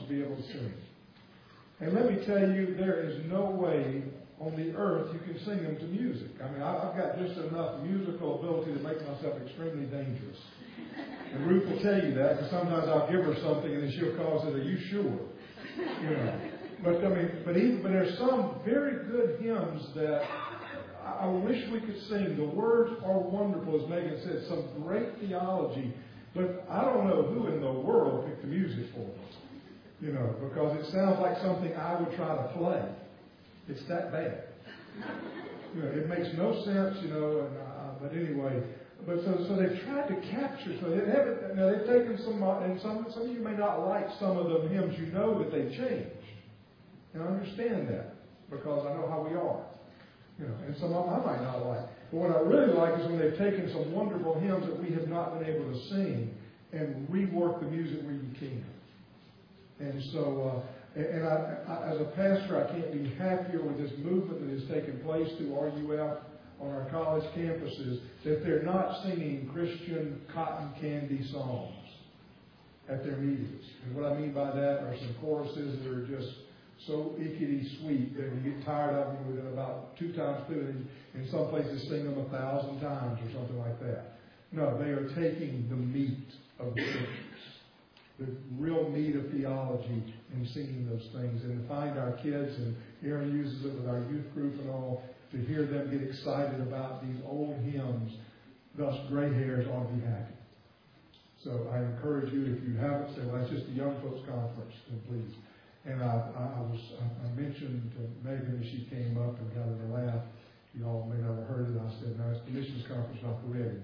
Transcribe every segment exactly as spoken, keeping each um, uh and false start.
to be able to sing. And let me tell you, there is no way on the earth you can sing them to music. I mean, I've got just enough musical ability to make myself extremely dangerous. And Ruth will tell you that, because sometimes I'll give her something and then she'll call and say, are you sure? You know. But I mean, but even but there's some very good hymns that I wish we could sing. The words are wonderful, as Megan said, some great theology. But I don't know who in the world picked the music for us. You know, because it sounds like something I would try to play. It's that bad. You know, it makes no sense, you know, and, uh, but anyway. But so, so they've tried to capture, so they haven't, now they've taken some, and some, some of you may not like some of the hymns, you know that they've changed. And I understand that, because I know how we are. You know, and some of them I might not like. But what I really like is when they've taken some wonderful hymns that we have not been able to sing and rework the music where you can. And so, uh, and I, I, as a pastor, I can't be happier with this movement that has taken place through R U F on our college campuses, that they're not singing Christian cotton candy songs at their meetings. And what I mean by that are some choruses that are just so ickety sweet that you get tired of them within about two times through. And in some places sing them a thousand times or something like that. No, they are taking the meat of the scriptures, the real meat of theology, and singing those things. And to find our kids, and Aaron uses it with our youth group and all, to hear them get excited about these old hymns, thus gray hairs ought to be happy. So I encourage you, if you haven't said, well, that's just the young folks conference, then please. And I, I, I was I mentioned to Megan as she came up and got her to laugh. You all may not have heard it. I said, no, it's the missions conference, not the wedding.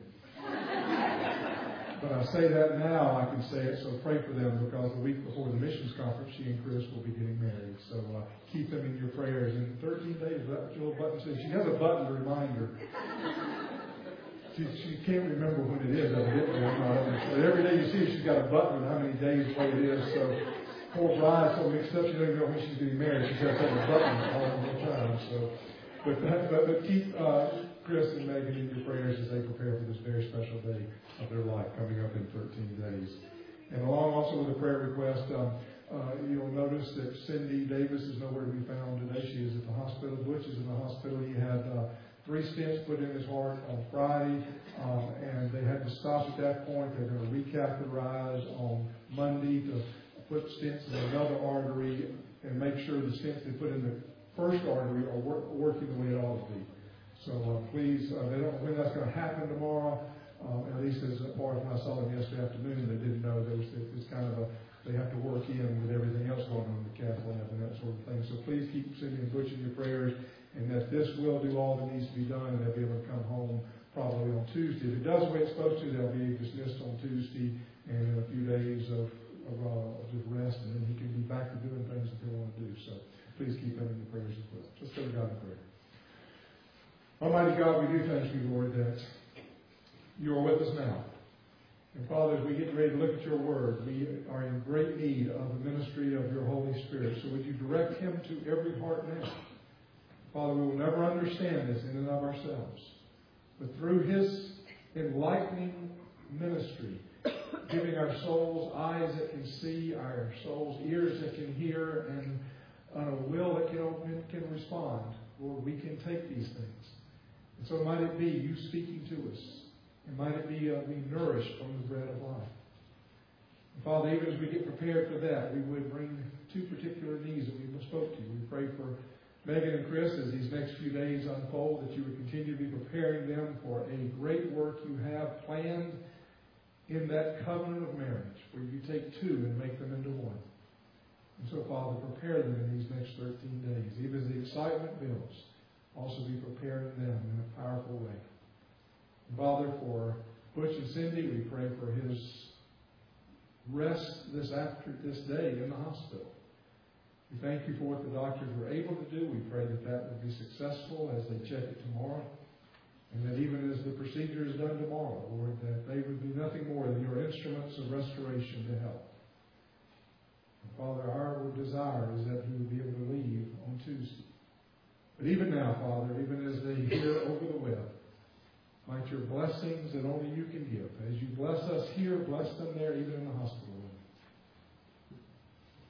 But I say that now, I can say it, so pray for them, because the week before the missions conference, she and Chris will be getting married. So uh, keep them in your prayers. In thirteen days, is that what your little button says? She has a button to remind her. She, she can't remember when it is, evidently. I'm not but every day you see her, she's got a button with how many days what it is. So poor bride's so mixed up, she doesn't even know when she's getting married. She's got to have a button all the time. So, but, that, but, but keep uh, Chris and Megan in your prayers as they prepare for this very special day of their life coming up in thirteen days. And along also with a prayer request, um, uh, you'll notice that Cindy Davis is nowhere to be found today. She is at the hospital. Butch is in the hospital. He had uh, three stents put in his heart on Friday, um, and they had to stop at that point. They're going to recatheterize on Monday to put stents in another artery and make sure the stents they put in the first artery are work, working the way it ought to be. So uh, please, uh, they don't know when that's going to happen tomorrow. Um, at least as far as when I saw them yesterday afternoon, they didn't know there was, it's kind of a, they have to work in with everything else going on in the cath lab and that sort of thing. So please keep Cindy and Butch in your prayers, and that this will do all that needs to be done, and they'll be able to come home probably on Tuesday. If it does the way it's supposed to, they'll be dismissed on Tuesday, and in a few days of, of uh, just rest, and then he can be back to doing things that they want to do. So please keep them in your prayers as well. Let's go to God in prayer. Almighty God, we do thank you, Lord, that you are with us now. And Father, as we get ready to look at your word, we are in great need of the ministry of your Holy Spirit. So would you direct him to every heart now? Father, we will never understand this in and of ourselves. But through his enlightening ministry, giving our souls eyes that can see, our souls ears that can hear, and a will that can, can respond, Lord, we can take these things. And so might it be you speaking to us. And might it be uh, we nourished from the bread of life. And Father, even as we get prepared for that, we would bring two particular needs that we spoke to you. We pray for Megan and Chris as these next few days unfold, that you would continue to be preparing them for a great work you have planned in that covenant of marriage, where you take two and make them into one. And so, Father, prepare them in these next thirteen days. Even as the excitement builds, also be preparing them in a powerful way. Father, for Butch and Cindy, we pray for his rest this after this day in the hospital. We thank you for what the doctors were able to do. We pray that that will be successful as they check it tomorrow. And that even as the procedure is done tomorrow, Lord, that they would be nothing more than your instruments of restoration to help. And Father, our desire is that he would be able to leave on Tuesday. But even now, Father, even as they hear over the web, might your blessings that only you can give, as you bless us here, bless them there, even in the hospital room.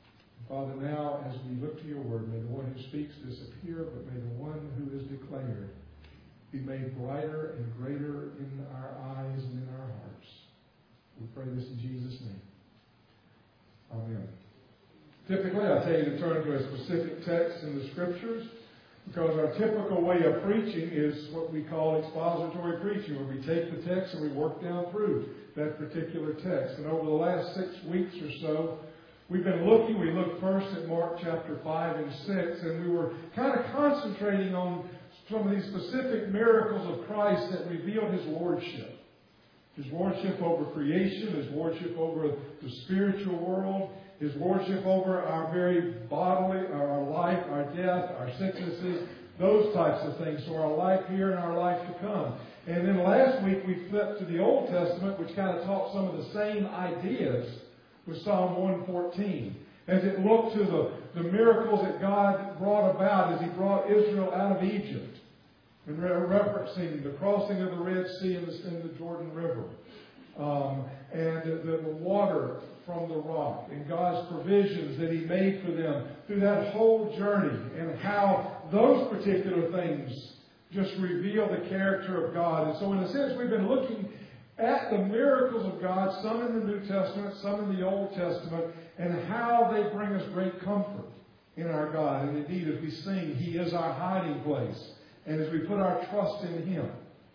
Father, now as we look to your word, may the one who speaks disappear, but may the one who is declared be made brighter and greater in our eyes and in our hearts. We pray this in Jesus' name. Amen. Typically, I tell you to turn to a specific text in the Scriptures, because our typical way of preaching is what we call expository preaching, where we take the text and we work down through that particular text. And over the last six weeks or so, we've been looking, we looked first at Mark chapter five and six, and we were kind of concentrating on some of these specific miracles of Christ that revealed His Lordship. His Lordship over creation, His Lordship over the spiritual world, His Lordship over our very bodily, our life, our death, our sicknesses, those types of things. So our life here and our life to come. And then last week we flipped to the Old Testament, which kind of taught some of the same ideas with Psalm one fourteen. As it looked to the, the miracles that God brought about as He brought Israel out of Egypt. And re- referencing the crossing of the Red Sea and the, and the Jordan River. Um, and the, the water from the rock. And God's provisions that He made for them through that whole journey. And how those particular things just reveal the character of God. And so in a sense, we've been looking at the miracles of God, some in the New Testament, some in the Old Testament, and how they bring us great comfort in our God. And indeed, as we sing, He is our hiding place. And as we put our trust in Him.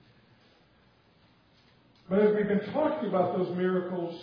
But as we've been talking about those miracles,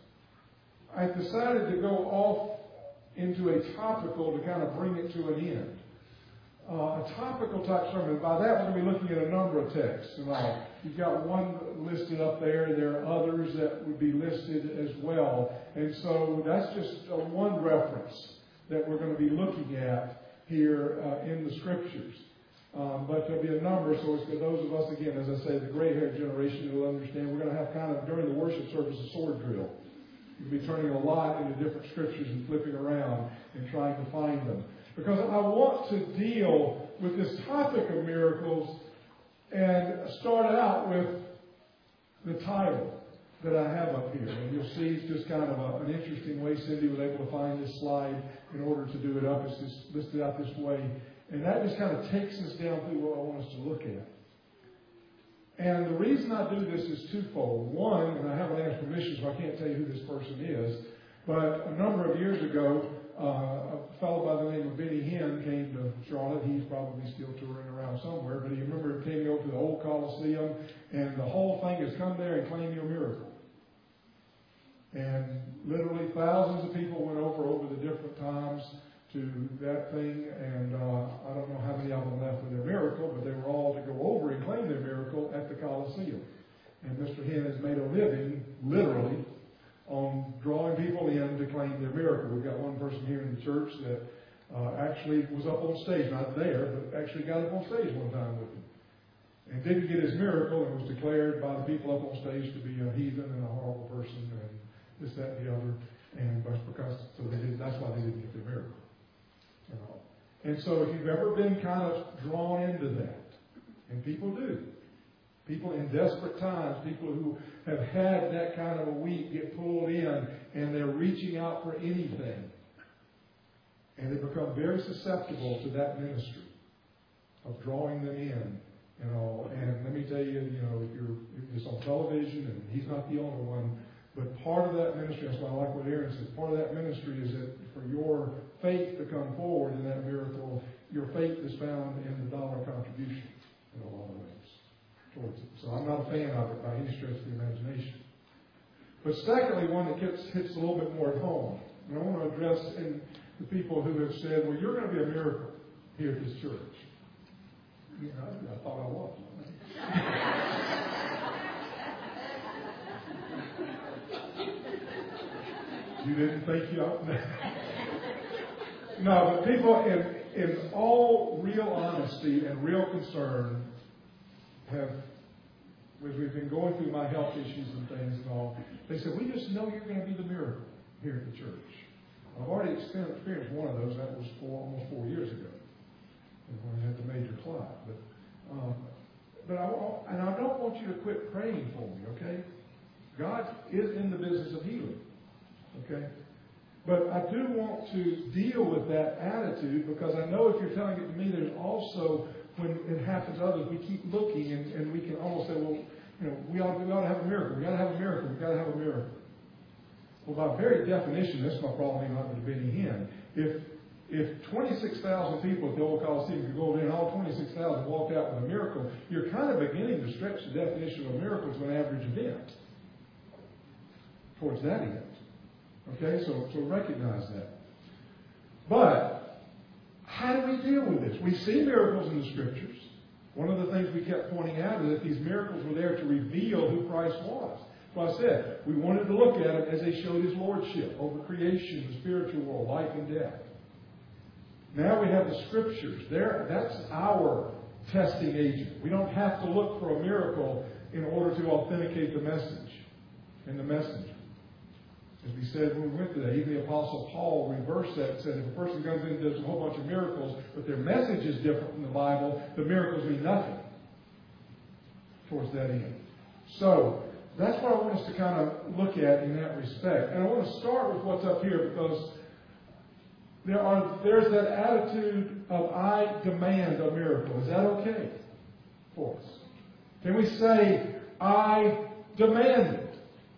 I decided to go off into a topical to kind of bring it to an end. Uh, a topical type sermon. By that, we're going to be looking at a number of texts. And uh, you've got one listed up there, and there are others that would be listed as well. And so that's just uh, one reference that we're going to be looking at here uh, in the Scriptures. Um, but there'll be a number, so it's for those of us, again, as I say, the gray-haired generation who will understand, we're going to have kind of, during the worship service, a sword drill. You'll be turning a lot into different Scriptures and flipping around and trying to find them. Because I want to deal with this topic of miracles and start out with the title that I have up here. And you'll see it's just kind of a, an interesting way Cindy was able to find this slide in order to do it up. It's just listed out this way. And that just kind of takes us down through what I want us to look at. And the reason I do this is twofold. One, and I haven't asked permission, so I can't tell you who this person is, but a number of years ago, uh, a fellow by the name of Benny Hinn came to Charlotte. He's probably still touring around somewhere, but you remember him came over to the old Coliseum, and the whole thing is come there and claim your miracle. And literally thousands of people went over over the different times to that thing, and uh, I don't know how many of them left with their miracle, but they were all to go over and claim their miracle at the Coliseum. And Mister Hinn has made a living, literally, on drawing people in to claim their miracle. We've got one person here in the church that uh, actually was up on stage, not there, but actually got up on stage one time with him. And didn't get his miracle and was declared by the people up on stage to be a heathen and a horrible person and this, that, and the other. And because, so they did, that's why they didn't get their miracle. You know. And so if you've ever been kind of drawn into that, and people do, people in desperate times, people who have had that kind of a week get pulled in, and they're reaching out for anything, and they become very susceptible to that ministry of drawing them in, you know. And let me tell you, you know, if you're if it's on television, and he's not the only one. But part of that ministry, that's why I like what Aaron says, part of that ministry is that for your faith to come forward in that miracle, your faith is found in the dollar contribution in a lot of ways towards it. So I'm not a fan of it by any stretch of the imagination. But secondly, one that hits, hits a little bit more at home. And I want to address in the people who have said, well, you're going to be a miracle here at this church. You know, I thought I was. You didn't think you ought to. No, but people in, in all real honesty and real concern have, as we've been going through my health issues and things and all, they said, we just know you're going to be the miracle here at the church. I've already experienced one of those. That was four, almost four years ago when I had the major clot. But, um, but I, and I don't want you to quit praying for me, okay? God is in the business of healing. Okay? But I do want to deal with that attitude, because I know if you're telling it to me, there's also, when it happens to others, we keep looking and, and we can almost say, well, you know, we ought, we ought to have a miracle. We got to have a miracle. We got to have a miracle. Well, by very definition, that's my problem even not with Benny Hinn. If if twenty-six thousand people at the old Coliseum could go over there and all twenty-six thousand walked out with a miracle, you're kind of beginning to stretch the definition of a miracle to an average event towards that end. Okay, so, so recognize that. But how do we deal with this? We see miracles in the Scriptures. One of the things we kept pointing out is that these miracles were there to reveal who Christ was. Well, I said, we wanted to look at him as they showed his lordship over creation, the spiritual world, life and death. Now we have the Scriptures. There, that's our testing agent. We don't have to look for a miracle in order to authenticate the message and the messenger. As we said when we went today, even the Apostle Paul reversed that and said, if a person comes in and does a whole bunch of miracles, but their message is different from the Bible, the miracles mean nothing towards that end. So, that's what I want us to kind of look at in that respect. And I want to start with what's up here, because there are there's that attitude of I demand a miracle. Is that okay for us? Can we say, I demand it?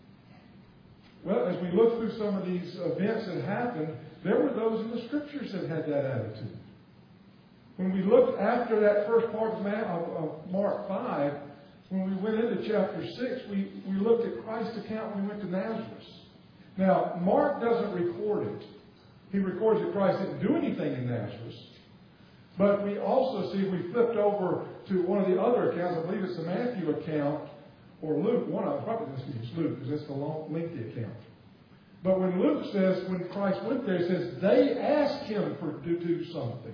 Well, as we look through some of these events that happened, there were those in the Scriptures that had that attitude. When we looked after that first part of Mark five, when we went into chapter six, we, we looked at Christ's account when we went to Nazareth. Now, Mark doesn't record it. He records that Christ didn't do anything in Nazareth. But we also see, we flipped over to one of the other accounts, I believe it's the Matthew account, or Luke, one of them, probably this is Luke, because that's the long, lengthy account. But when Luke says, when Christ went there, it says, they asked him for, to do something.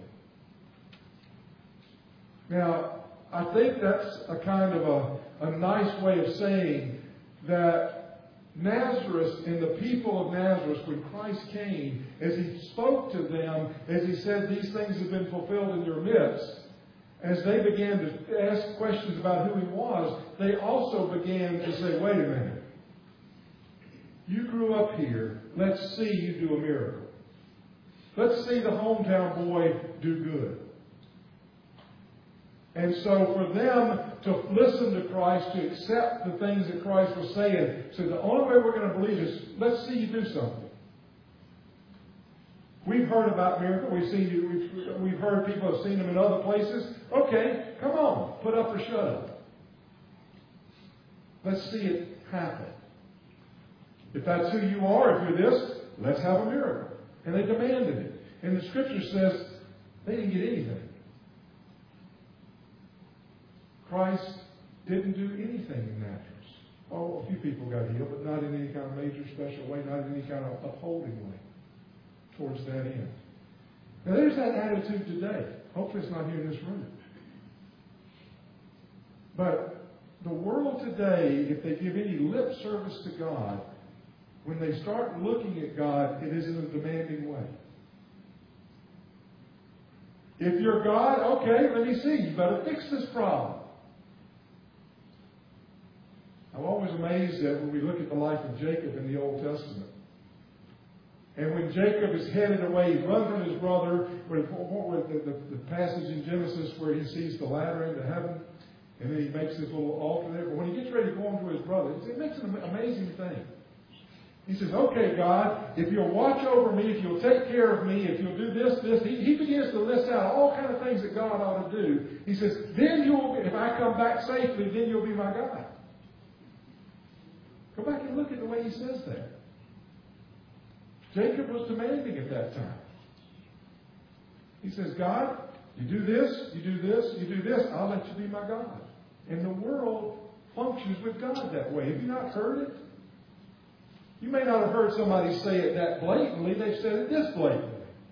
Now, I think that's a kind of a, a nice way of saying that Nazareth and the people of Nazareth, when Christ came, as he spoke to them, as he said, these things have been fulfilled in your midst, as they began to ask questions about who he was, they also began to say, wait a minute. You grew up here. Let's see you do a miracle. Let's see the hometown boy do good. And so for them to listen to Christ, to accept the things that Christ was saying, so the only way we're going to believe is, let's see you do something. We've heard about miracles. We've seen you. We've, we've heard people have seen them in other places. Okay, come on, put up or shut up. Let's see it happen. If that's who you are, if you're this, let's have a miracle. And they demanded it. And the Scripture says they didn't get anything. Christ didn't do anything in Nazareth. Oh, a few people got healed, but not in any kind of major special way, not in any kind of upholding way towards that end. Now, there's that attitude today. Hopefully it's not here in this room. But the world today, if they give any lip service to God, when they start looking at God, it is in a demanding way. If you're God, okay, let me see. You better fix this problem. I'm always amazed that when we look at the life of Jacob in the Old Testament. And when Jacob is headed away, he runs from his brother, with the, the, the passage in Genesis where he sees the ladder into heaven, and then he makes this little altar there. But when he gets ready to go on to his brother, it makes an amazing thing. He says, okay, God, if you'll watch over me, if you'll take care of me, if you'll do this, this, he, he begins to list out all kinds of things that God ought to do. He says, then you'll, if I come back safely, then you'll be my God. Go back and look at the way he says that. Jacob was demanding at that time. He says, God, you do this, you do this, you do this, I'll let you be my God. And the world functions with God that way. Have you not heard it? You may not have heard somebody say it that blatantly. They've said it this blatantly.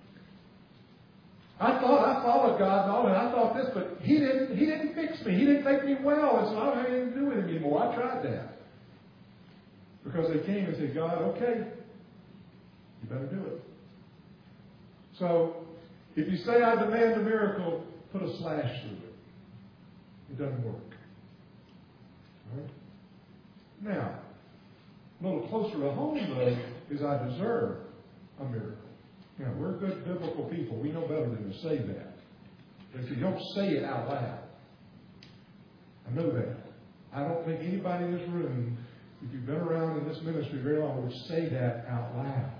I thought I followed God and all, and I thought this, but He didn't. He didn't fix me. He didn't make me well, and so I don't have anything to do with Him anymore. I tried that because they came and said, "God, okay, you better do it." So, if you say I demand a miracle, put a slash through it. It doesn't work. All right? Now, a little closer to home, though, is I deserve. a miracle. You know, we're good biblical people. We know better than to say that. But if you don't say it out loud, I know that. I don't think anybody in this room, if you've been around in this ministry very long, would say that out loud.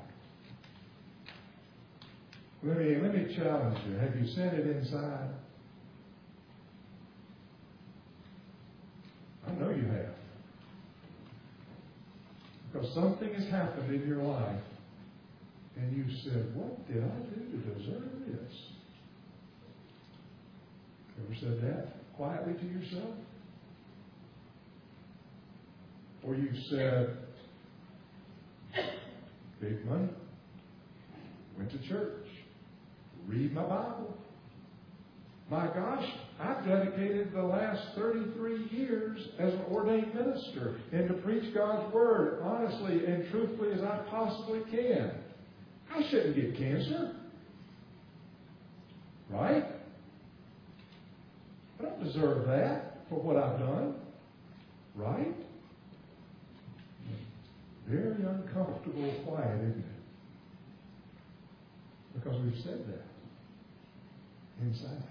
Let me, let me challenge you. Have you said it inside? I know you have. Because something has happened in your life, and you said, what did I do to deserve this? Ever said that quietly to yourself? Or you said, big money, went to church, read my Bible. My gosh, I've dedicated the last thirty-three years as an ordained minister and to preach God's Word honestly and truthfully as I possibly can. I shouldn't get cancer. Right? I don't deserve that for what I've done. Right? Very uncomfortable and quiet, isn't it? Because we've said that inside.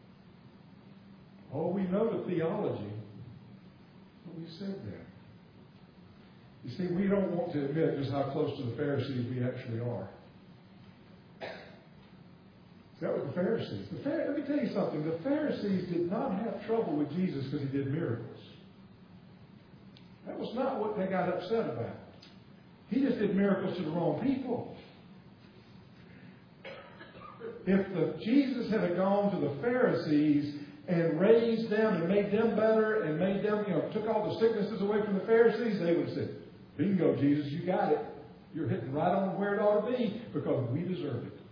Oh, we know the theology, but we said that. You see, we don't want to admit just how close to the Pharisees we actually are. That was the Pharisees. The Phar- Let me tell you something. The Pharisees did not have trouble with Jesus because he did miracles. That was not what they got upset about. He just did miracles to the wrong people. If the, Jesus had gone to the Pharisees and raised them and made them better and made them, you know, took all the sicknesses away from the Pharisees, they would have said, bingo, Jesus, you got it. You're hitting right on where it ought to be because we deserve it.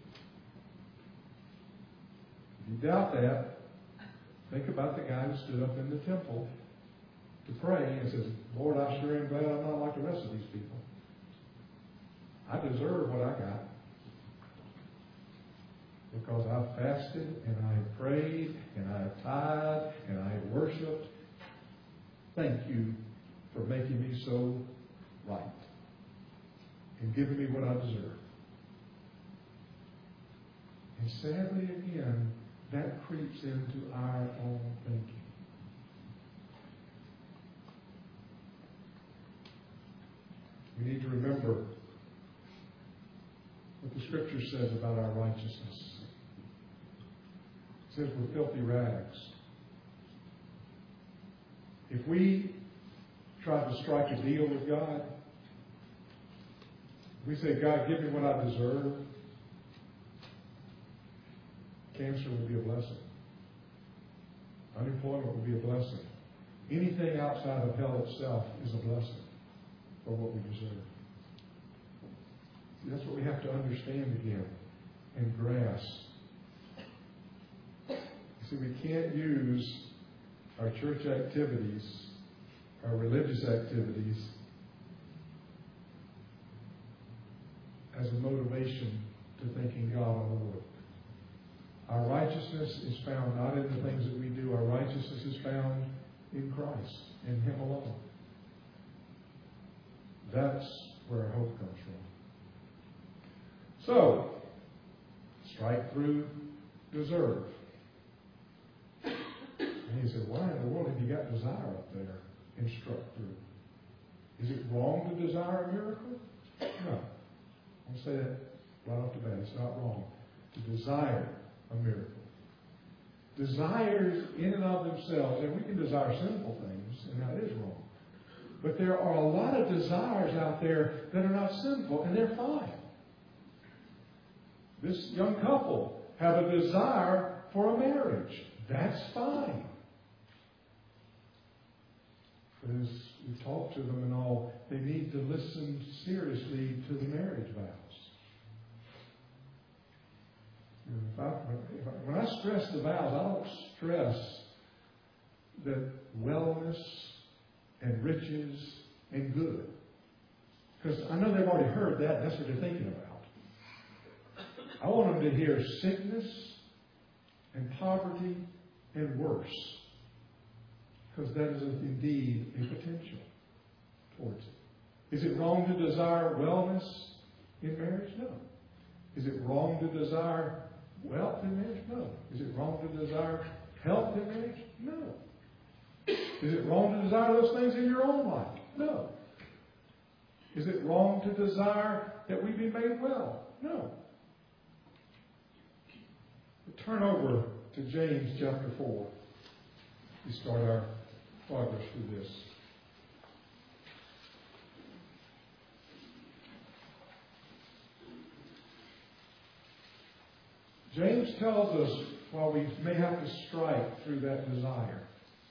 If you doubt that, think about the guy who stood up in the temple to pray and says, Lord, I sure am glad I'm not like the rest of these people. I deserve what I got. Because I've fasted and I've prayed and I've tithed and I've worshipped. Thank you for making me so right and giving me what I deserve. And sadly, again, that creeps into our own thinking. We need to remember what the Scripture says about our righteousness. It says we're filthy rags. If we try to strike a deal with God, we say, God, give me what I deserve, cancer would be a blessing. Unemployment would be a blessing. Anything outside of hell itself is a blessing for what we deserve. See, that's what we have to understand again and grasp. See, we can't use our church activities, our religious activities, as a motivation to thanking God on the work. Our righteousness is found not in the things that we do. Our righteousness is found in Christ, in Him alone. That's where our hope comes from. So, strike through deserve. And he said, why in the world have you got desire up there and struck through? Is it wrong to desire a miracle? No. I'll say that right off the bat. It's not wrong to desire a miracle. Desires in and of themselves, and we can desire sinful things, and that is wrong. But there are a lot of desires out there that are not sinful, and they're fine. This young couple have a desire for a marriage. That's fine. But as we talk to them and all, they need to listen seriously to the marriage vows. If I, if I, when I stress the vows, I don't stress that wellness and riches and good. Because I know they've already heard that. That's what they're thinking about. I want them to hear sickness and poverty and worse. Because that is indeed a potential towards it. Is it wrong to desire wellness in marriage? No. Is it wrong to desire wealth in marriage? No. Is it wrong to desire health in marriage? No. Is it wrong to desire those things in your own life? No. Is it wrong to desire that we be made well? No. But turn over to James chapter four. We start our progress through this. James tells us, while we may have to strike through that desire.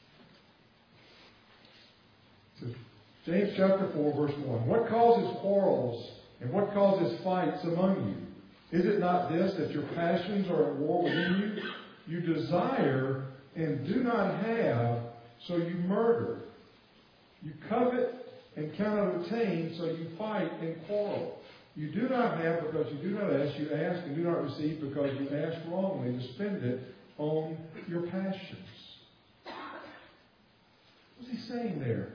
So James chapter four, verse one. What causes quarrels and what causes fights among you? Is it not this, that your passions are at war within you? You desire and do not have, so you murder. You covet and cannot obtain, so you fight and quarrel. You do not have because you do not ask. You ask and do not receive because you ask wrongly to spend it on your passions. What's he saying there?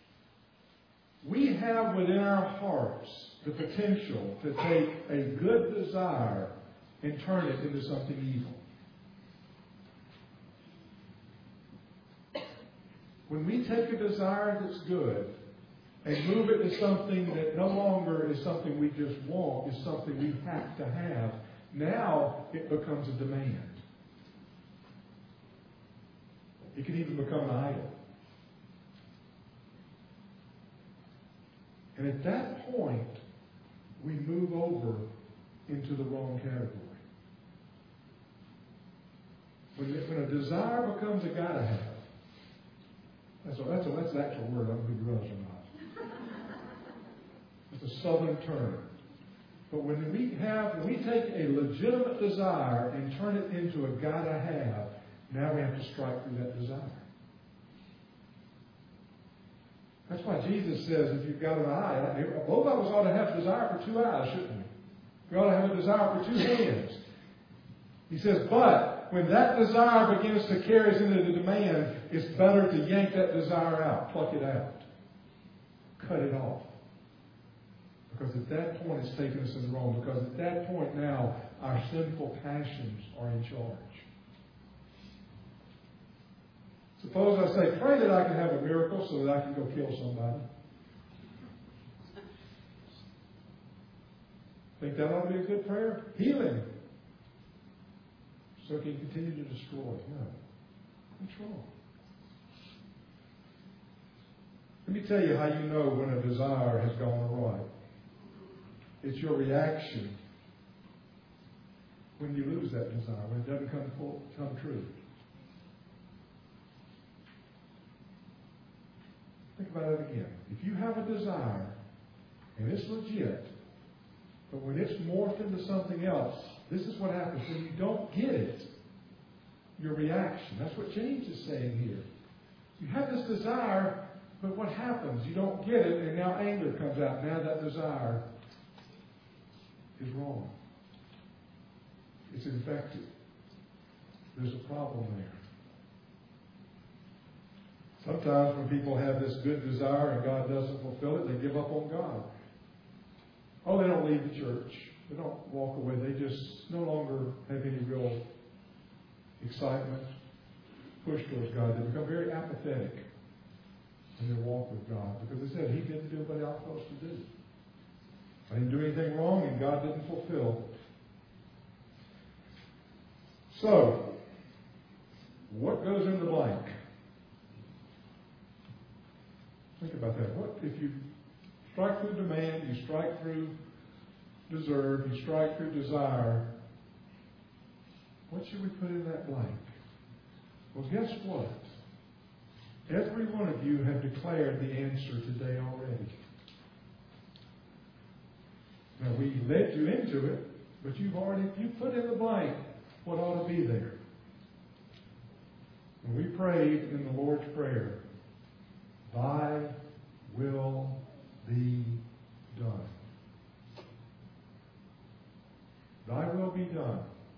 We have within our hearts the potential to take a good desire and turn it into something evil. When we take a desire that's good and move it to something that no longer is something we just want, is something we have to have, now it becomes a demand. It can even become an idol. And at that point, we move over into the wrong category. When, when a desire becomes a gotta have, that's a, that's a, that's the actual word, I don't know if you realize or not. It's a southern term. But when we have, when we take a legitimate desire and turn it into a gotta have, now we have to strike through that desire. That's why Jesus says if you've got an eye, both of us ought to have a desire for two eyes, shouldn't we? We ought to have a desire for two hands. He says, but when that desire begins to carry us into the demand, it's better to yank that desire out, pluck it out, cut it off. Because at that point it's taken us in the wrong. Because at that point now our sinful passions are in charge. Suppose I say, pray that I can have a miracle so that I can go kill somebody. Think that ought to be a good prayer? Healing. So it can continue to destroy. No. What's wrong? Let me tell you how you know when a desire has gone awry. It's your reaction when you lose that desire, when it doesn't come, full, come true. Think about it again. If you have a desire, and it's legit, but when it's morphed into something else, this is what happens. When you don't get it, your reaction. That's what James is saying here. You have this desire, but what happens? You don't get it, and now anger comes out. Now that desire is wrong. It's infected. There's a problem there. Sometimes when people have this good desire and God doesn't fulfill it, they give up on God. Oh, they don't leave the church. They don't walk away. They just no longer have any real excitement, push towards God. They become very apathetic in their walk with God because they said, He didn't do what I was supposed to do. I didn't do anything wrong and God didn't fulfill. So, what goes in the blank? Think about that. What if you strike through demand, you strike through deserve, you strike through desire? What should we put in that blank? Well, guess what? Every one of you have declared the answer today already. Now, we led you into it, but you've already you put in the blank what ought to be there. And we prayed in the Lord's Prayer, Thy will be done. Thy will be done.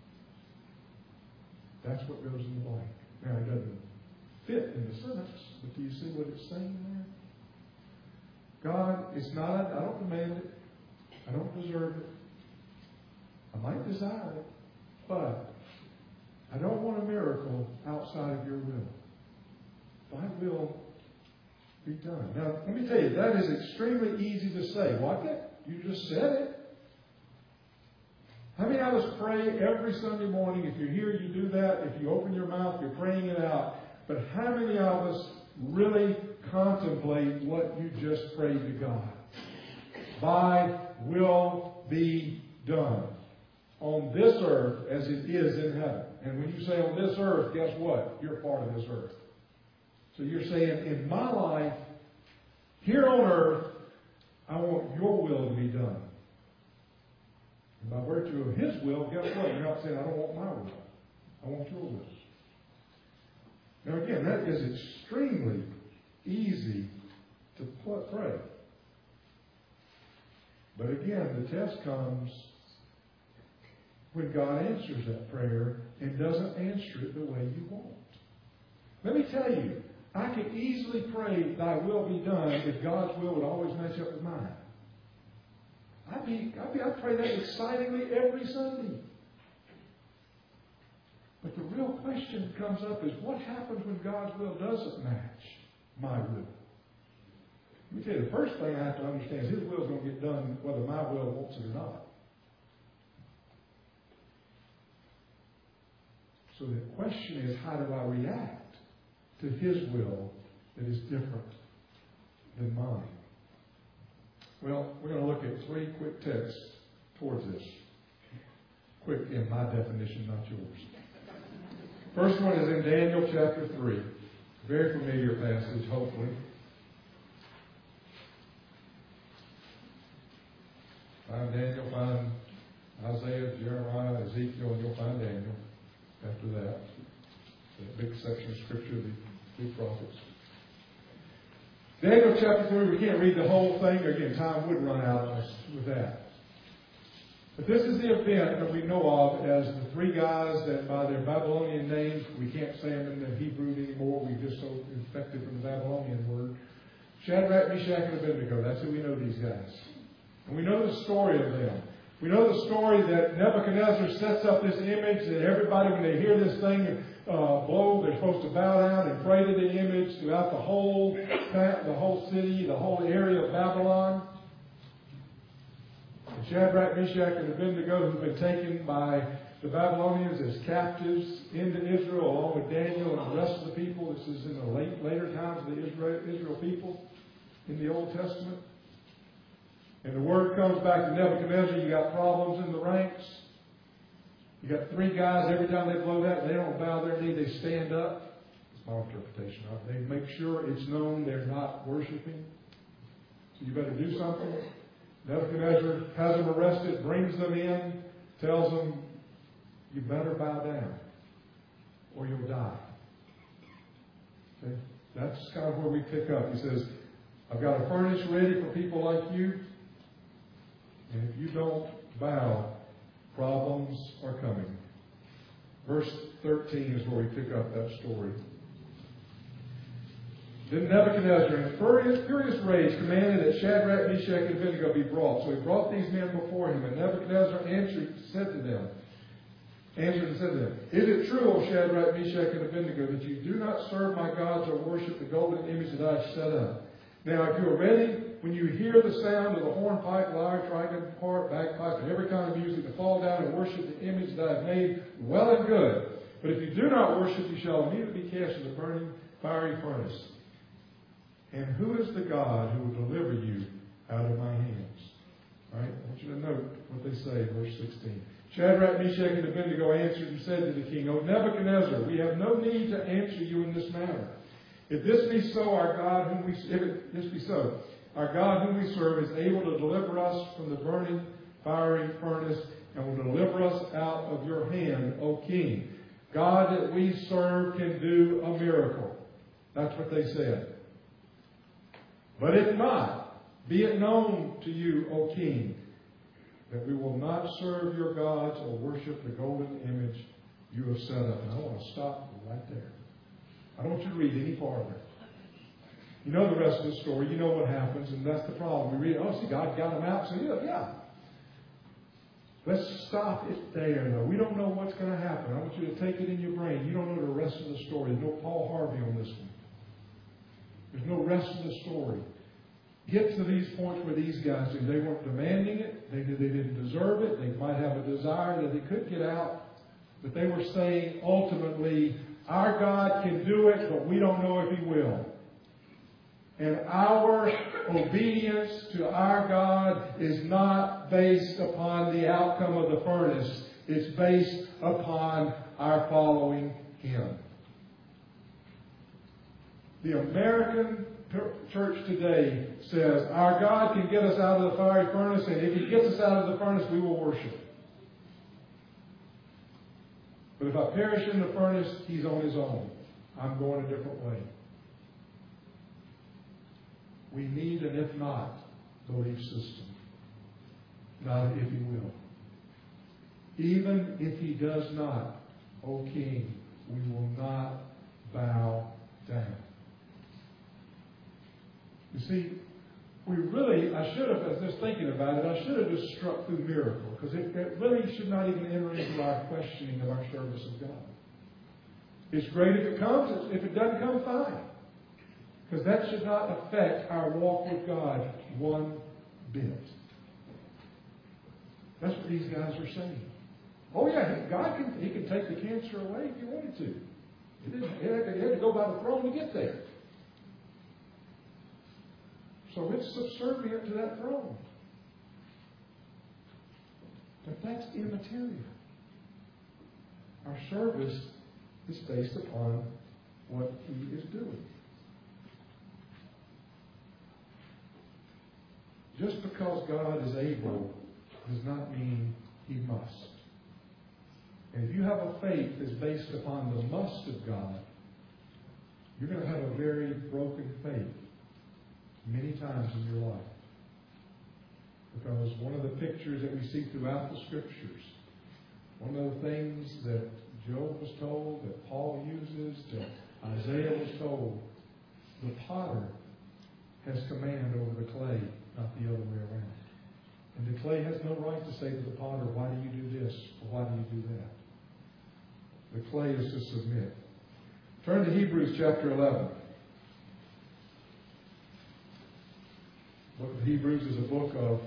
That's what goes in the blank. Now, it doesn't fit in the sentence, but do you see what it's saying there? God, it's not, I don't demand it. I don't deserve it. I might desire it, but I don't want a miracle outside of your will. Thy will be done. Now, let me tell you, that is extremely easy to say. Why can't you just said it? How many of us pray every Sunday morning? If you're here, you do that. If you open your mouth, you're praying it out. But how many of us really contemplate what you just prayed to God? Thy will be done on this earth as it is in heaven. And when you say on this earth, guess what? You're part of this earth. So you're saying, in my life, here on earth, I want your will to be done. And by virtue of His will, guess what? You're not saying, I don't want my will. I want your will. Now again, that is extremely easy to pray. But again, the test comes when God answers that prayer and doesn't answer it the way you want. Let me tell you, I could easily pray, Thy will be done, if God's will would always match up with mine. I'd be, I'd be, I'd pray that excitingly every Sunday. But the real question that comes up is, what happens when God's will doesn't match my will? Let me tell you, the first thing I have to understand is His will is going to get done whether my will wants it or not. So the question is, how do I react to His will that is different than mine? Well, we're going to look at three quick texts towards this. Quick in my definition, not yours. First one is in Daniel chapter three. Very familiar passage, hopefully. Find Daniel, find Isaiah, Jeremiah, Ezekiel, and you'll find Daniel after that. That big section of Scripture, the big prophets. Daniel chapter three, we can't read the whole thing. Again, time would run out on us with that. But this is the event that we know of as the three guys that by their Babylonian names, we can't say them in the Hebrew anymore. We're just so infected from the Babylonian word. Shadrach, Meshach, and Abednego. That's who we know these guys. And we know the story of them. We know the story that Nebuchadnezzar sets up this image that everybody, when they hear this thing uh, blow, they're supposed to bow down and pray to the image throughout the whole, the whole city, the whole area of Babylon. And Shadrach, Meshach, and Abednego, who've been taken by the Babylonians as captives into Israel, along with Daniel and the rest of the people. This is in the late, later times of the Israel, Israel people in the Old Testament. And the word comes back to Nebuchadnezzar, you got problems in the ranks. You got three guys, every time they blow that, they don't bow their knee, they stand up. That's my interpretation of it. They make sure it's known they're not worshiping. So you better do something. Nebuchadnezzar has them arrested, brings them in, tells them, you better bow down or you'll die. Okay? That's kind of where we pick up. He says, I've got a furnace ready for people like you. And if you don't bow, problems are coming. Verse thirteen is where we pick up that story. Then Nebuchadnezzar, in furious, furious rage, commanded that Shadrach, Meshach, and Abednego be brought. So he brought these men before him. And Nebuchadnezzar answered, said to them, answered and said to them, Is it true, O Shadrach, Meshach, and Abednego, that you do not serve my gods or worship the golden image that I set up? Now, if you are ready, when you hear the sound of the hornpipe, lyre, trigon, harp, bagpipe, and every kind of music, to fall down and worship the image that I have made, well and good. But if you do not worship, you shall immediately be cast into the burning, fiery furnace. And who is the God who will deliver you out of my hands? All right, I want you to note what they say, verse sixteen. Shadrach, Meshach, and Abednego answered and said to the king, O Nebuchadnezzar, we have no need to answer you in this matter. If this be so, our God whom we if it, this be so, our God whom we serve is able to deliver us from the burning, fiery furnace, and will deliver us out of your hand, O king. God that we serve can do a miracle. That's what they said. But if not, be it known to you, O king, that we will not serve your gods or worship the golden image you have set up. And I want to stop right there. I don't want you to read any farther. You know the rest of the story. You know what happens, and that's the problem. We read, oh, see, God got them out. So, yeah, yeah. Let's stop it there, though. We don't know what's going to happen. I want you to take it in your brain. You don't know the rest of the story. There's no Paul Harvey on this one. There's no rest of the story. Get to these points where these guys did. They weren't demanding it. They knew they didn't deserve it. They might have a desire that they could get out. But they were saying, ultimately, our God can do it, but we don't know if He will. And our obedience to our God is not based upon the outcome of the furnace. It's based upon our following Him. The American church today says, our God can get us out of the fiery furnace, and if He gets us out of the furnace, we will worship. But if I perish in the furnace, He's on His own. I'm going a different way. We need an if not belief system. Not if He will. Even if He does not, O King, we will not bow down. You see, we really, I should have, as I was thinking about it, I should have just struck through miracle, because it, it really should not even enter into our questioning of our service of God. It's great if it comes. If it doesn't come, fine. Because that should not affect our walk with God one bit. That's what these guys are saying. Oh yeah, God can, He can take the cancer away if He wanted to. He, didn't, he, had to, he had to go by the throne to get there. So it's subservient to that throne. But that's immaterial. Our service is based upon what He is doing. Just because God is able does not mean He must. And if you have a faith that's based upon the must of God, you're going to have a very broken faith many times in your life. Because one of the pictures that we see throughout the Scriptures, one of the things that Job was told, that Paul uses, that Isaiah was told, the potter has command over the clay, not the other way around. And the clay has no right to say to the potter, why do you do this, or why do you do that? The clay is to submit. Turn to Hebrews chapter eleven. The book of Hebrews is a book of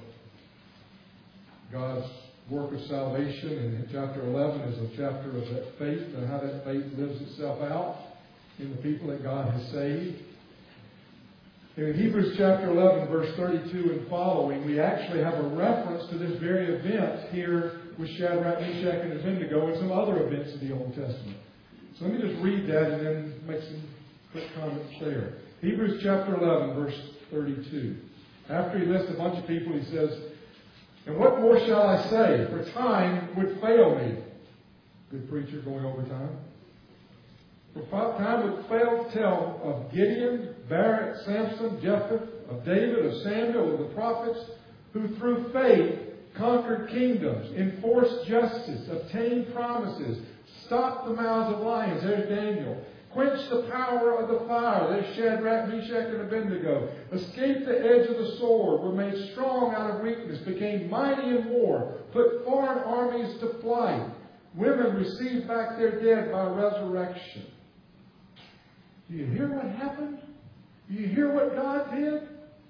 God's work of salvation, and chapter eleven is a chapter of that faith and how that faith lives itself out in the people that God has saved. And in Hebrews chapter eleven, verse thirty-two and following, we actually have a reference to this very event here with Shadrach, Meshach, and Abednego and some other events in the Old Testament. So let me just read that and then make some quick comments there. Hebrews chapter eleven, verse thirty-two. After he lists a bunch of people, he says, and what more shall I say? For time would fail me. Good preacher going over time. For time would fail to tell of Gideon, Barak, Samson, Jephthah, of David, of Samuel, of the prophets, who through faith conquered kingdoms, enforced justice, obtained promises, stopped the mouths of lions. There's Daniel. Quenched the power of the fire. There's Shadrach, Meshach, and Abednego. Escaped the edge of the sword. Were made strong out of weakness. Became mighty in war. Put foreign armies to flight. Women received back their dead by resurrection. Do you hear what happened? Do you hear what God did?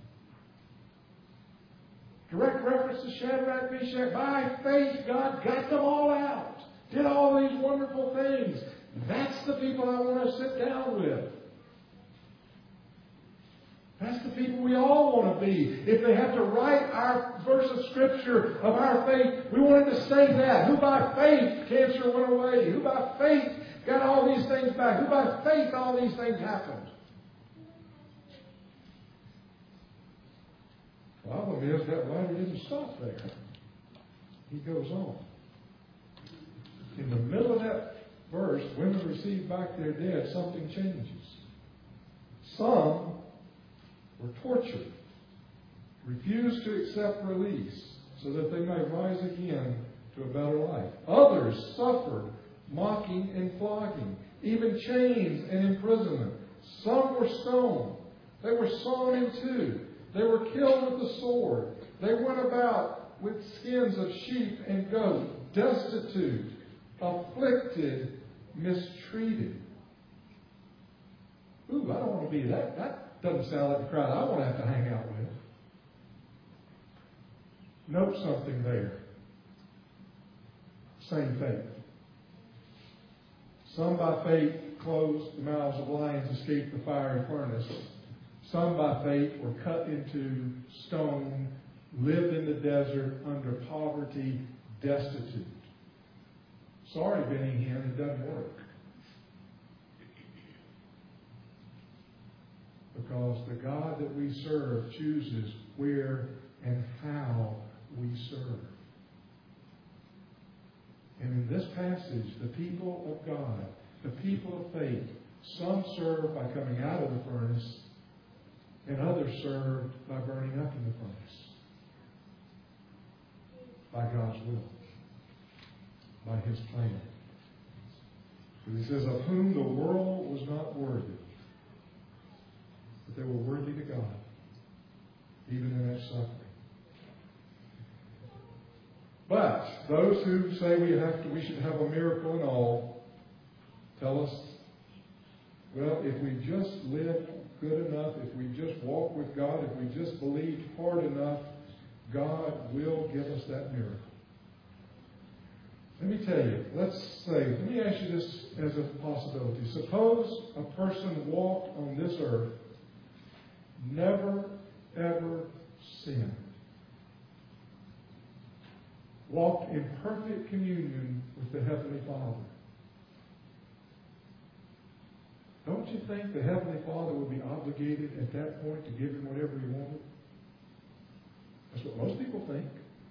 Direct reference to Shadrach, Meshach. By faith, God got them all out. Did all these wonderful things. That's the people I want to sit down with. That's the people we all want to be. If they have to write our verse of Scripture of our faith, we wanted to say that. Who by faith cancer went away? Who by faith got all these things back? Who by faith all these things happened? The problem is that writer didn't stop there. He goes on. In the middle of that verse, women receive back their dead, something changes. Some were tortured, refused to accept release so that they might rise again to a better life. Others suffered mocking and flogging, even chains and imprisonment. Some were stoned. They were sawn in two. They were killed with the sword. They went about with skins of sheep and goat, destitute, afflicted, mistreated. Ooh, I don't want to be that. That doesn't sound like the crowd I want to have to hang out with. Note something there. Same faith. Some by faith closed the mouths of lions, escaped the fiery furnace. Some by faith were cut into stone, lived in the desert under poverty, destitute. Sorry, Benny Hinn, it doesn't work. Because the God that we serve chooses where and how we serve. And in this passage, the people of God, the people of faith, some serve by coming out of the furnace, and others served by burning up in the furnace. By God's will. By His plan. And He says, of whom the world was not worthy, but they were worthy to God, even in that suffering. But those who say we have to, we should have a miracle and all, tell us, well, if we just live good enough, if we just walk with God, if we just believe hard enough, God will give us that miracle. Let me tell you, let's say, let me ask you this as a possibility. Suppose a person walked on this earth, never, ever sinned. Walked in perfect communion with the Heavenly Father. Don't you think the Heavenly Father would be obligated at that point to give him whatever he wanted? That's what most people think.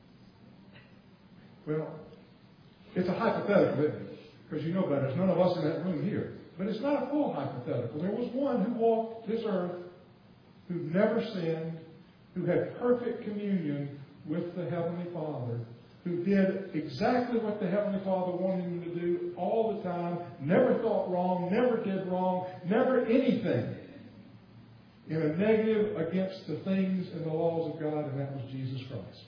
Well, it's a hypothetical, isn't it? Because you know better. There's none of us in that room here. But it's not a full hypothetical. There was one who walked this earth, who never sinned, who had perfect communion with the Heavenly Father, who did exactly what the Heavenly Father wanted him to do all the time, never thought wrong, never did wrong, never anything in a negative against the things and the laws of God, and that was Jesus Christ.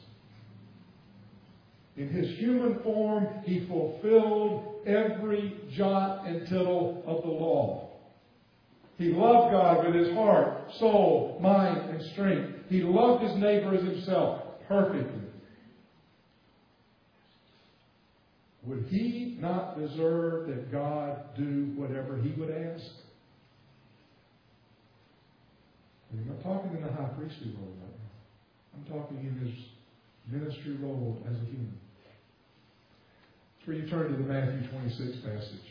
In His human form, He fulfilled every jot and tittle of the law. He loved God with His heart, soul, mind, and strength. He loved His neighbor as Himself perfectly. Would He not deserve that God do whatever He would ask? I'm not talking in the high priestly role right now. I'm talking in His ministry role as a human. That's where you turn to the Matthew twenty-six passage.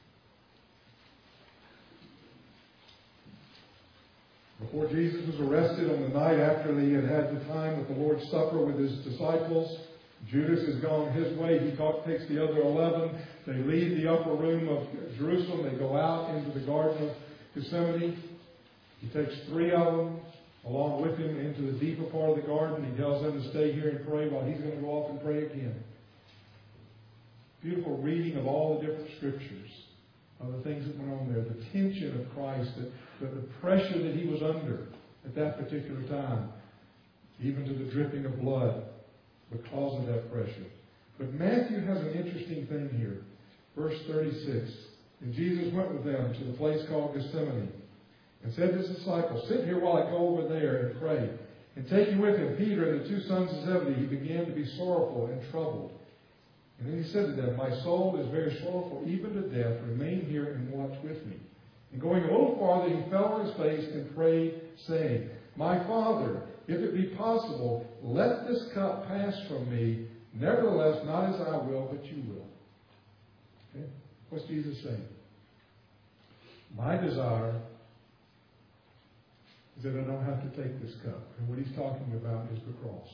Before Jesus was arrested on the night after he had had the time with the Lord's Supper with His disciples, Judas has gone his way. He takes the other eleven. They leave the upper room of Jerusalem. They go out into the Garden of Gethsemane. He takes three of them along with him into the deeper part of the garden. He tells them to stay here and pray while he's going to go off and pray again. Beautiful reading of all the different scriptures, of the things that went on there. The tension of Christ, the, the, the pressure that He was under at that particular time, even to the dripping of blood because of that pressure. But Matthew has an interesting thing here. Verse thirty-six. And Jesus went with them to the place called Gethsemane, and said to His disciples, sit here while I go over there and pray. And taking with Him Peter and the two sons of Zebedee, He began to be sorrowful and troubled. And then He said to them, my soul is very sorrowful, even to death. Remain here and watch with me. And going a little farther, He fell on His face and prayed, saying, my Father, if it be possible, let this cup pass from me. Nevertheless, not as I will, but you will. Okay? What's Jesus saying? My desire is that I don't have to take this cup. And what He's talking about is the cross.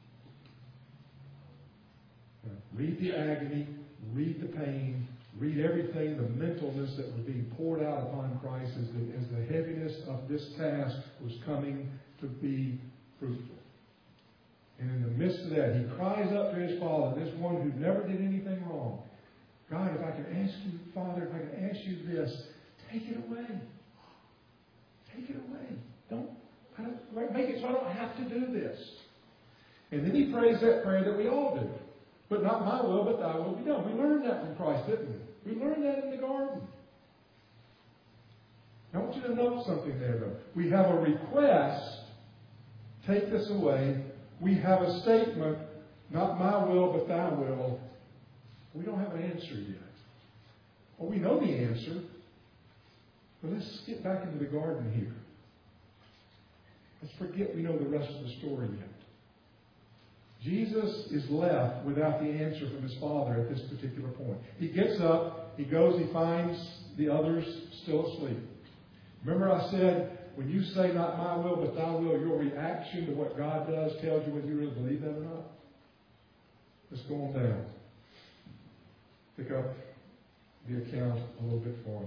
Read the agony, read the pain, read everything, the mentalness that was being poured out upon Christ as the, as the heaviness of this task was coming to be fruitful. And in the midst of that, He cries up to His Father, this one who never did anything wrong. God, if I can ask you, Father, if I can ask you this, take it away. Take it away. Don't, I don't make it so I don't have to do this. And then he prays that prayer that we all do. But not my will, but thy will be done. We learned that from Christ, didn't we? We learned that in the garden. I want you to note something there, though. We have a request, take this away. We have a statement, not my will, but thy will. We don't have an answer yet. Well, we know the answer. But let's get back into the garden here. Let's forget we know the rest of the story yet. Jesus is left without the answer from his Father at this particular point. He gets up, he goes, he finds the others still asleep. Remember I said, when you say not my will but thy will, your reaction to what God does tells you whether you really believe that or not. Let's go on down. Pick up the account a little bit farther.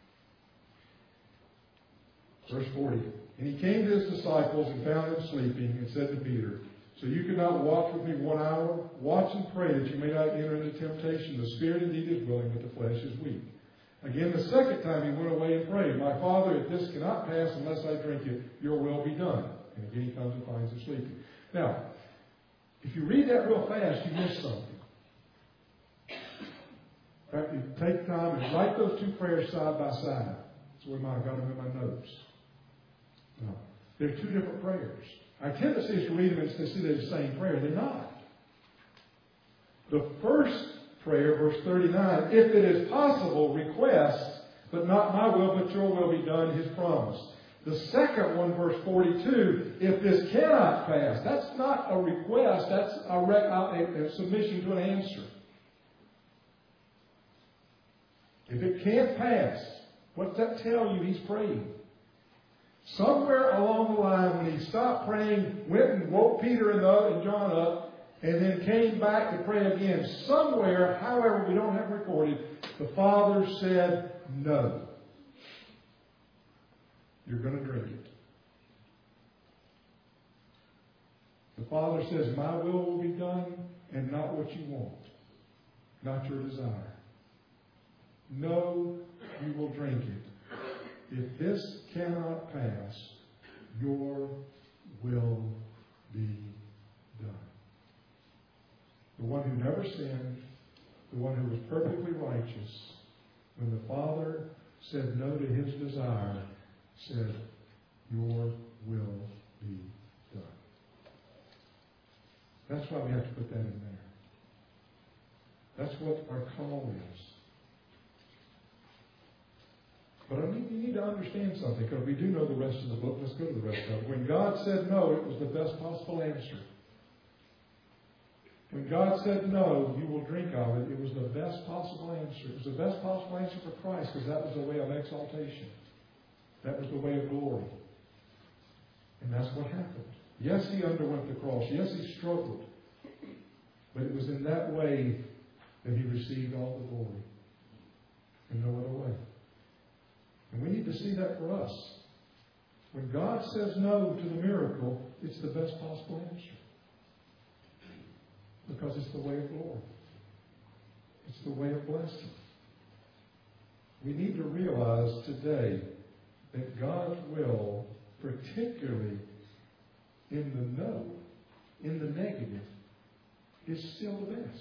Verse forty. And he came to his disciples and found them sleeping and said to Peter, so you could not watch with me one hour? Watch and pray that you may not enter into temptation. The spirit indeed is willing, but the flesh is weak. Again, the second time he went away and prayed, my Father, if this cannot pass unless I drink it, your will be done. And again he comes and finds them sleeping. Now, if you read that real fast, you miss something. In fact, you take time and write those two prayers side by side. That's where I got them in my notes. No, they're two different prayers. Our tendency is to read them and to see they're the same prayer. They're not. The first prayer, verse thirty-nine, if it is possible, request, but not my will, but your will be done, his promise. The second one, verse forty-two, if this cannot pass, that's not a request, that's a, a, a submission to an answer. If it can't pass, what's that tell you he's praying? Somewhere along the line, when he stopped praying, went and woke Peter and, the, and John up, and then came back to pray again. Somewhere, however, we don't have recorded, the Father said, no. You're going to drink it. The Father says, my will will be done, and not what you want, not your desire. No, you will drink it. If this cannot pass, your will be done. The one who never sinned, the one who was perfectly righteous, when the Father said no to his desire, said, your will be done. That's why we have to put that in there. That's what our call is. But I need, you need to understand something, because we do know the rest of the book. Let's go to the rest of it. When God said no, it was the best possible answer. When God said no, you will drink of it, it was the best possible answer. It was the best possible answer for Christ, because that was the way of exaltation. That was the way of glory. And that's what happened. Yes, he underwent the cross. Yes, he struggled. But it was in that way that he received all the glory. In no other way. And we need to see that for us. When God says no to the miracle, it's the best possible answer. Because it's the way of glory. It's the way of blessing. We need to realize today that God's will, particularly in the no, in the negative, is still the best.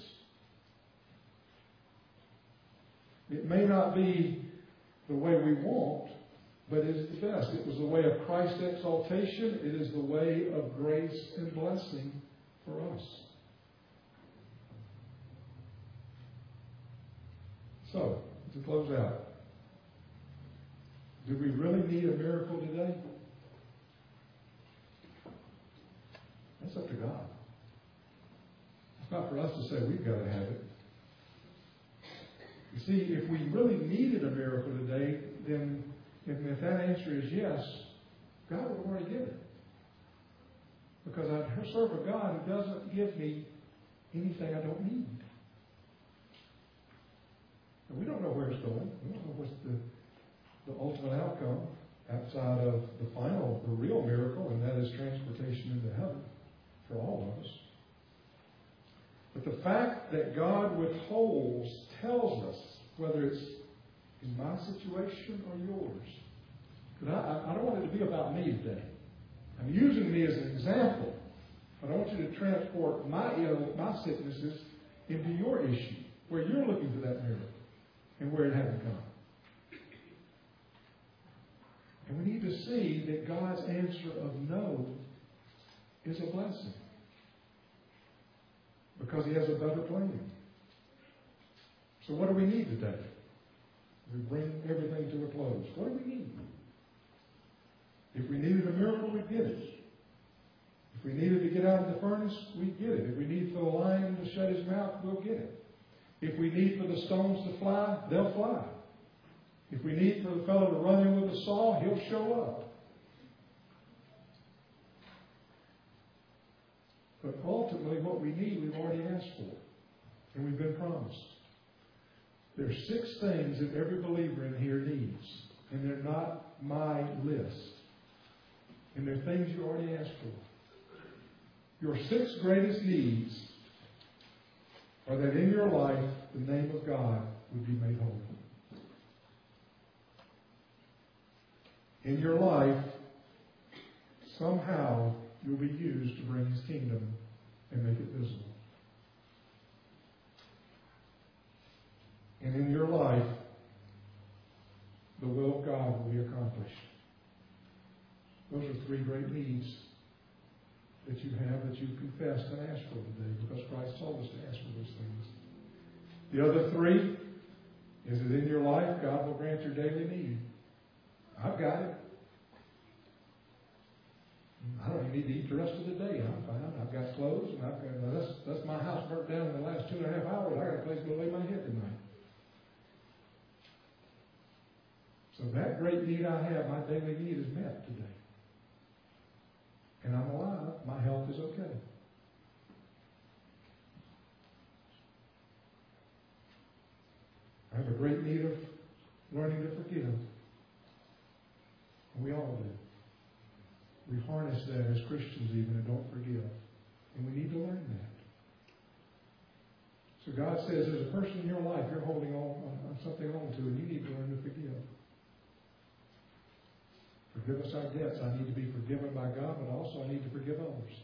It may not be the way we want, but it is the best. It was the way of Christ's exaltation. It is the way of grace and blessing for us. So, to close out, do we really need a miracle today? That's up to God. It's not for us to say we've got to have it. You see, if we really needed a miracle today, then if, if that answer is yes, God would have already given it. Because I serve a God who doesn't give me anything I don't need. And we don't know where it's going. We don't know what's the, the ultimate outcome outside of the final, the real miracle, and that is transportation into heaven for all of us. But the fact that God withholds tells us, whether it's in my situation or yours. Because I, I don't want it to be about me today. I'm using me as an example But I want you to transport my ill, my sicknesses into your issue, where you're looking for that miracle and where it hasn't come. And we need to see that God's answer of no is a blessing. Because He has a better plan. So what do we need today? We bring everything to a close. What do we need? If we needed a miracle, we'd get it. If we needed to get out of the furnace, we'd get it. If we need for the lion to shut his mouth, we'll get it. If we need for the stones to fly, they'll fly. If we need for the fellow to run in with a saw, he'll show up. But ultimately, what we need, we've already asked for. And we've been promised. There are six things that every believer in here needs. And they're not my list. And they're things you already asked for. Your six greatest needs are that in your life, the name of God would be made holy. In your life, somehow you'll be used to bring His kingdom and make it visible. And in your life, the will of God will be accomplished. Those are three great needs that you have, that you've confessed and asked for today, because Christ told us to ask for those things. The other three is that in your life, God will grant your daily need. I've got it. I don't even need to eat the rest of the day. I'm fine. I've got clothes, and I've got, that's, that's my house burnt down in the last two and a half hours. I got a place to lay my head tonight. So that great need I have, my daily need is met today. And I'm alive. My health is okay. I have a great need of learning to forgive. We all do. We harness that as Christians even and don't forgive. And we need to learn that. So God says there's a person in your life you're holding on, on something on to, and you need to learn to forgive. Forgive us our debts. I need to be forgiven by God, but also I need to forgive others.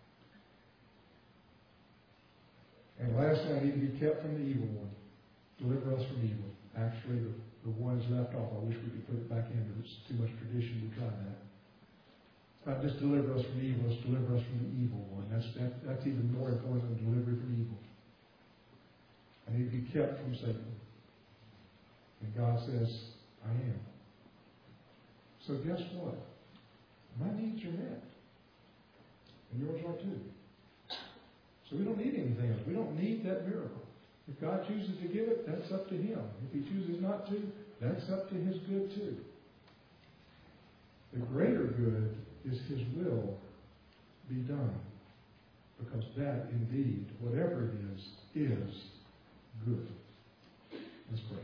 And lastly, I need to be kept from the evil one. Deliver us from evil. Actually, the, the one is left off. I wish we could put it back in, but it's too much tradition to try that. Not just deliver us from evil, it's deliver us from the evil one. That's, that, that's even more important than delivery from evil. I need to be kept from Satan. And God says, I am. So guess what? My needs are met. And yours are too. So we don't need anything else. We don't need that miracle. If God chooses to give it, that's up to Him. If He chooses not to, that's up to His good too. The greater good is His will be done. Because that indeed, whatever it is, is good. Let's pray.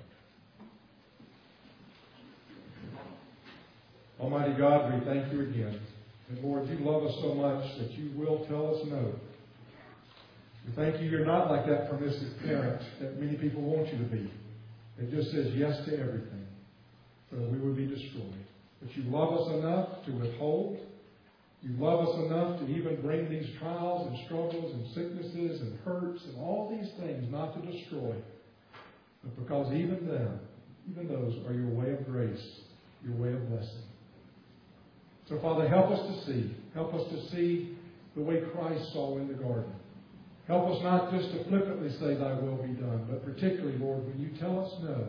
Almighty God, we thank You again. And Lord, You love us so much that You will tell us no. We thank You, You're not like that permissive parent that many people want You to be. It just says yes to everything, so that we would be destroyed. But You love us enough to withhold. You love us enough to even bring these trials and struggles and sicknesses and hurts and all these things not to destroy. But because even them, even those are Your way of grace, Your way of blessing. So, Father, help us to see. Help us to see the way Christ saw in the garden. Help us not just to flippantly say, Thy will be done, but particularly, Lord, when You tell us no,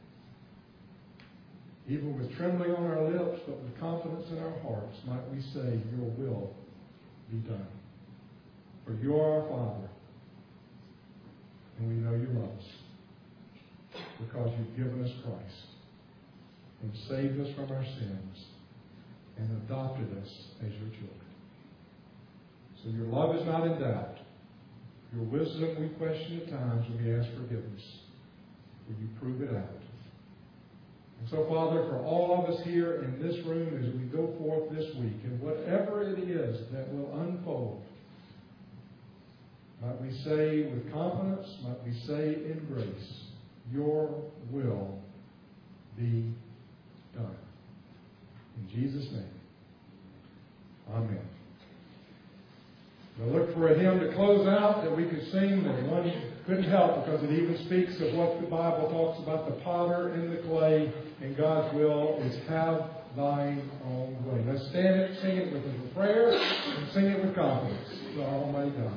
even with trembling on our lips, but with confidence in our hearts, might we say, Your will be done. For You are our Father, and we know You love us because You've given us Christ and saved us from our sins and adopted us as Your children. So Your love is not in doubt. Your wisdom we question at times when we ask forgiveness. Will You prove it out? And so, Father, for all of us here in this room as we go forth this week, and whatever it is that will unfold, might we say with confidence, might we say in grace, Your will be done. In Jesus' name. Amen. Now look sing, and one couldn't help because it even speaks of what the Bible talks about the potter and the clay, and God's will is have thine own way. Let's stand it, sing it with a prayer, and sing it with confidence to our Almighty God.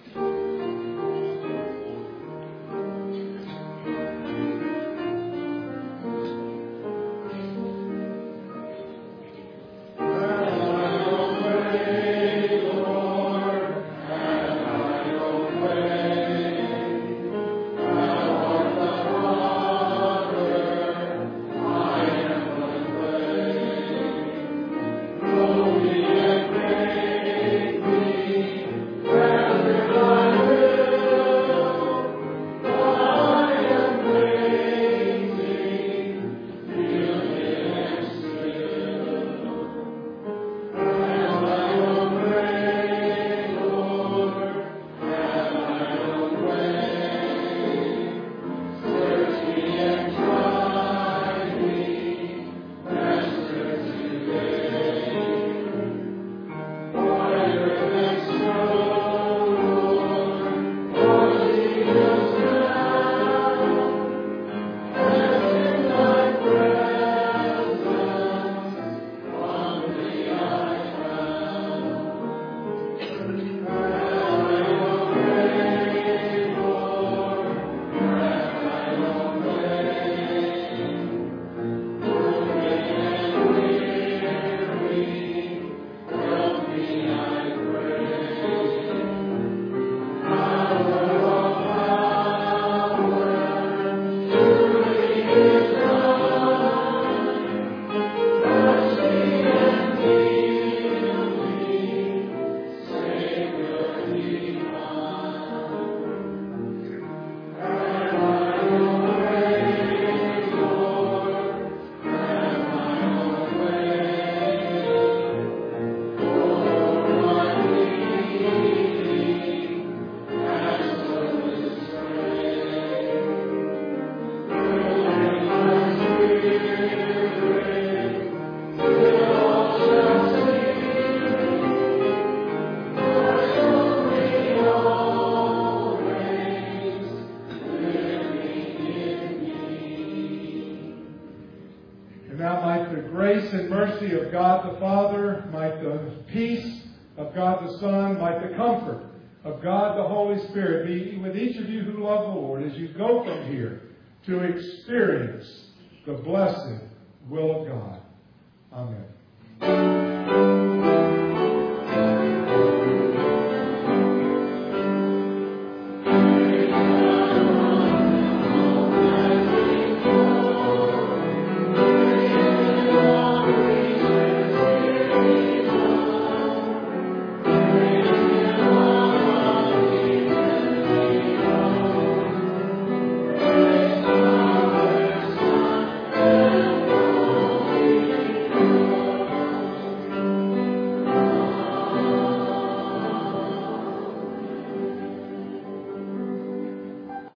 Of God the Father, might the peace of God the Son, might the comfort of God the Holy Spirit be with each of you who love the Lord as you go from here to experience the blessed will of God. Amen.